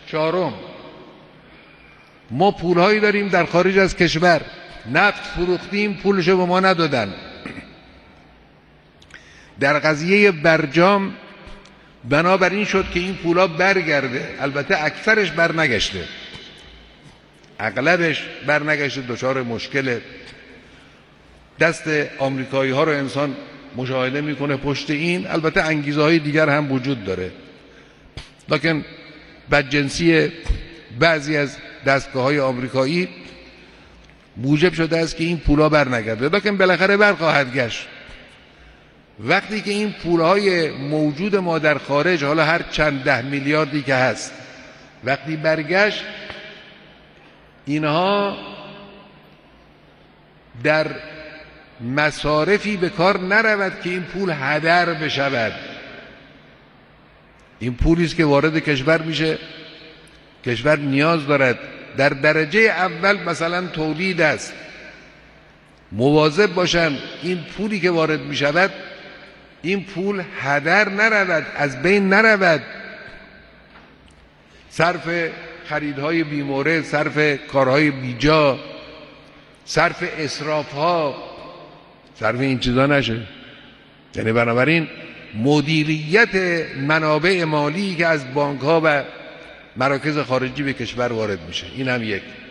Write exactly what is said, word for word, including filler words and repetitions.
چهارم، ما پولهایی داریم در خارج از کشور، نفت فروختیم پولشو به ما ندادن. در قضیه برجام بنابراین شد که این پولا برگرده، البته اکثرش برنگشته، اغلبش برنگشته، دچار مشکل دست آمریکایی ها رو انسان مشاهده میکنه پشت این. البته انگیزه های دیگر هم وجود داره، لکن بدجنسی بعضی از دستگاه های آمریکایی موجب شده است که این پولا برنگرده، لکن بالاخره برخواهد گشت. وقتی که این پولهای موجود ما در خارج، حالا هر چند ده میلیاردی که هست، وقتی برگشت، اینها در مصارفی به کار نرود که این پول هدر بشود. این پولی است که وارد کشور میشه، کشور نیاز دارد در درجه اول مثلا تولید است، مواظب باشن این پولی که وارد میشود این پول هدر نرود، از بین نرود، صرف خریدهای بیمورد، صرف کارهای بیجا، صرف اسرافها، صرف این چیزا نشه. یعنی بنابراین مدیریت منابع مالی که از بانک ها و مراکز خارجی به کشور وارد میشه، این هم یک.